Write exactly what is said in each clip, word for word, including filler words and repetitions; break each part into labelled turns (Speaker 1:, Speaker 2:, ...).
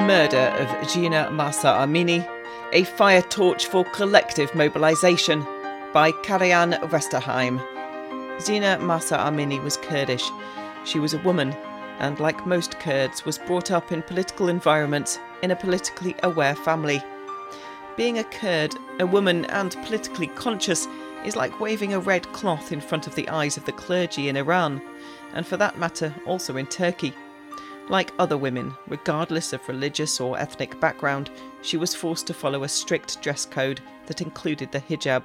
Speaker 1: murder of Jina Mahsa Amini, a fire torch for collective mobilisation, by Karajan Westerheim. Jina Mahsa Amini was Kurdish. She was a woman, and like most Kurds, was brought up in political environments in a politically aware family. Being a Kurd, a woman and politically conscious is like waving a red cloth in front of the eyes of the clergy in Iran, and for that matter also in Turkey. Like other women, regardless of religious or ethnic background, she was forced to follow a strict dress code that included the hijab.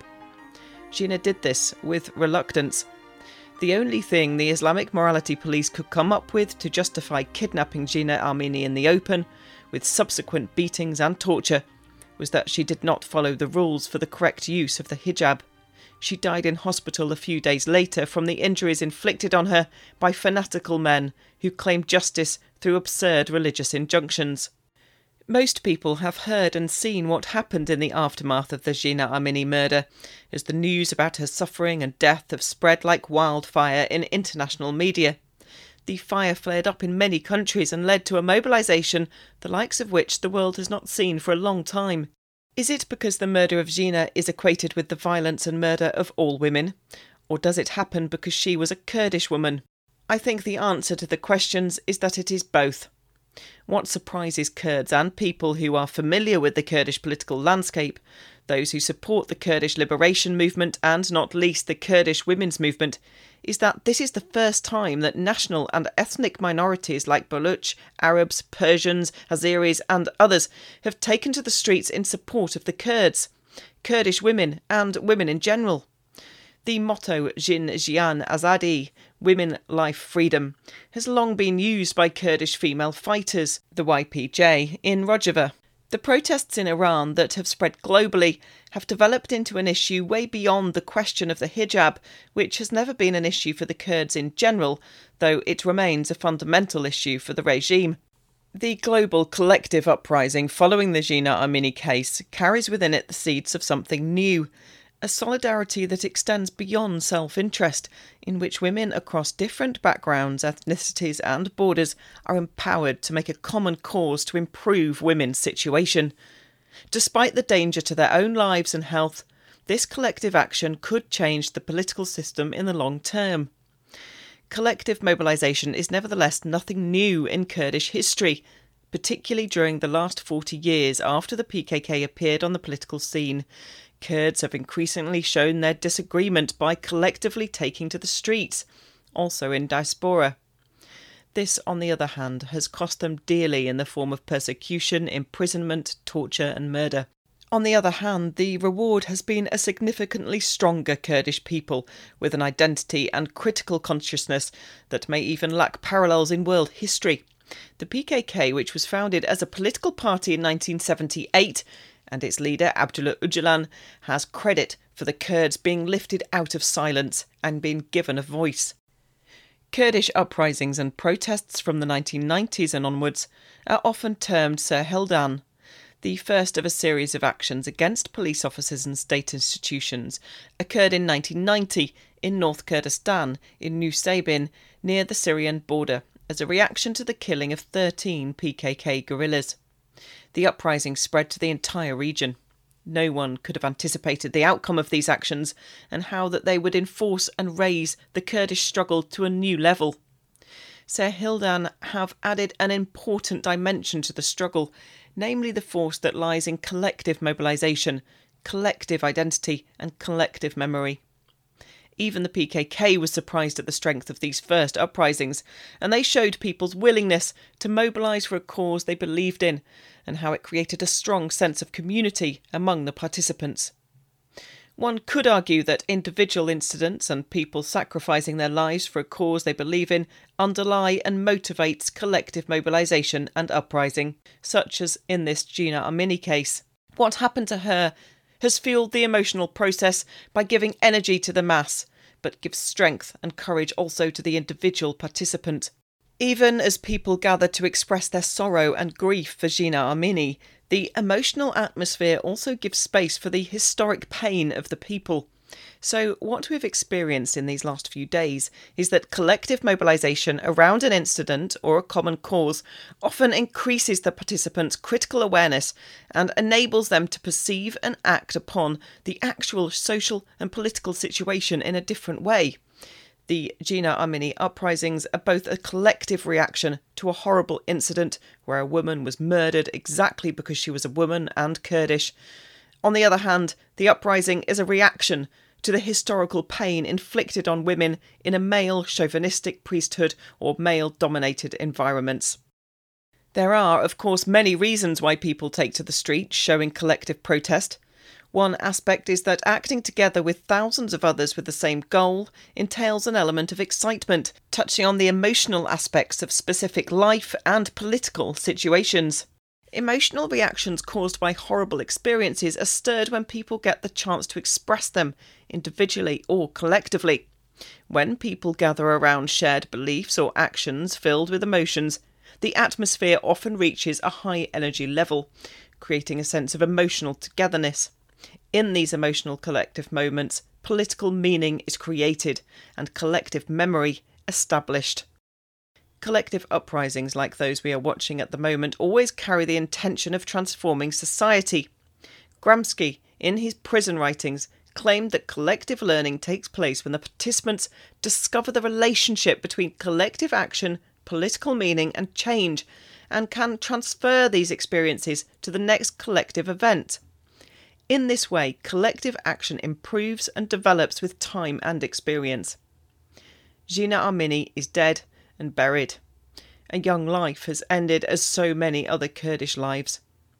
Speaker 1: Jina did this with reluctance. The only thing the Islamic morality police could come up with to justify kidnapping Jina Amini in the open, with subsequent beatings and torture, was that she did not follow the rules for the correct use of the hijab. She died in hospital a few days later from the injuries inflicted on her by fanatical men who claimed justice through absurd religious injunctions. Most people have heard and seen what happened in the aftermath of the Jina Amini murder, as the news about her suffering and death have spread like wildfire in international media. The fire flared up in many countries and led to a mobilisation the likes of which the world has not seen for a long time. Is it because the murder of Jina is equated with the violence and murder of all women? Or does it happen because she was a Kurdish woman? I think the answer to the questions is that it is both. What surprises Kurds and people who are familiar with the Kurdish political landscape, those who support the Kurdish liberation movement and not least the Kurdish women's movement, is that this is the first time that national and ethnic minorities like Baloch, Arabs, Persians, Azeris and others have taken to the streets in support of the Kurds, Kurdish women and women in general. The motto Jin Jian Azadi, Women, Life, Freedom, has long been used by Kurdish female fighters, the Y P J, in Rojava. The protests in Iran that have spread globally have developed into an issue way beyond the question of the hijab, which has never been an issue for the Kurds in general, though it remains a fundamental issue for the regime. The global collective uprising following the Jina Amini case carries within it the seeds of something new, a solidarity that extends beyond self-interest, in which women across different backgrounds, ethnicities and borders are empowered to make a common cause to improve women's situation. Despite the danger to their own lives and health, this collective action could change the political system in the long term. Collective mobilisation is nevertheless nothing new in Kurdish history, particularly during the last forty years after the P K K appeared on the political scene. Kurds have increasingly shown their disagreement by collectively taking to the streets, also in diaspora. This, on the other hand, has cost them dearly in the form of persecution, imprisonment, torture and murder. On the other hand, the reward has been a significantly stronger Kurdish people with an identity and critical consciousness that may even lack parallels in world history. The P K K, which was founded as a political party in nineteen seventy-eight, and its leader, Abdullah Öcalan, has credit for the Kurds being lifted out of silence and being given a voice. Kurdish uprisings and protests from the nineteen nineties and onwards are often termed Serhildan, the first of a series of actions against police officers and state institutions, occurred in nineteen ninety in North Kurdistan, in Nusaybin, near the Syrian border, as a reaction to the killing of thirteen P K K guerrillas. The uprising spread to the entire region. No one could have anticipated the outcome of these actions and how that they would enforce and raise the Kurdish struggle to a new level. Serhildan have added an important dimension to the struggle, namely the force that lies in collective mobilisation, collective identity and collective memory. Even the P K K was surprised at the strength of these first uprisings, and they showed people's willingness to mobilise for a cause they believed in, and how it created a strong sense of community among the participants. One could argue that individual incidents and people sacrificing their lives for a cause they believe in underlie and motivates collective mobilisation and uprising, such as in this Jina Amini case. What happened to her has fuelled the emotional process by giving energy to the mass, but gives strength and courage also to the individual participant. Even as people gather to express their sorrow and grief for Jina Amini, the emotional atmosphere also gives space for the historic pain of the people. So what we've experienced in these last few days is that collective mobilisation around an incident or a common cause often increases the participants' critical awareness and enables them to perceive and act upon the actual social and political situation in a different way. The Jina Amini uprisings are both a collective reaction to a horrible incident where a woman was murdered exactly because she was a woman and Kurdish. On the other hand, the uprising is a reaction to the historical pain inflicted on women in a male chauvinistic priesthood or male-dominated environments. There are, of course, many reasons why people take to the streets showing collective protest. One aspect is that acting together with thousands of others with the same goal entails an element of excitement, touching on the emotional aspects of specific life and political situations. Emotional reactions caused by horrible experiences are stirred when people get the chance to express them, individually or collectively. When people gather around shared beliefs or actions filled with emotions, the atmosphere often reaches a high energy level, creating a sense of emotional togetherness. In these emotional collective moments, political meaning is created and collective memory established. Collective uprisings like those we are watching at the moment always carry the intention of transforming society. Gramsci, in his prison writings, claimed that collective learning takes place when the participants discover the relationship between collective action, political meaning and change, and can transfer these experiences to the next collective event. In this way, collective action improves and develops with time and experience. Jina Amini is dead and buried. A young life has ended as so many other Kurdish lives.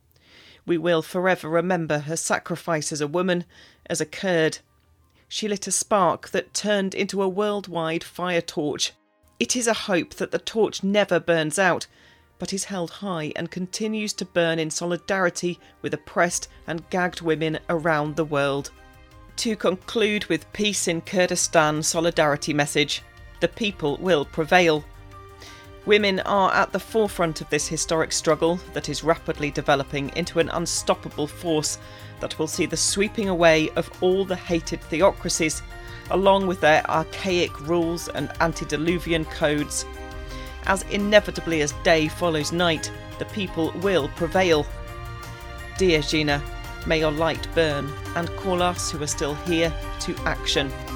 Speaker 1: We will forever remember her sacrifice as a woman, as a Kurd. She lit a spark that turned into a worldwide fire torch. It is a hope that the torch never burns out, but is held high and continues to burn in solidarity with oppressed and gagged women around the world. To conclude with Peace in Kurdistan solidarity message, the people will prevail. Women are at the forefront of this historic struggle that is rapidly developing into an unstoppable force that will see the sweeping away of all the hated theocracies, along with their archaic rules and antediluvian codes. As inevitably as day follows night, the people will prevail. Dear Jina, may your light burn and call us who are still here to action.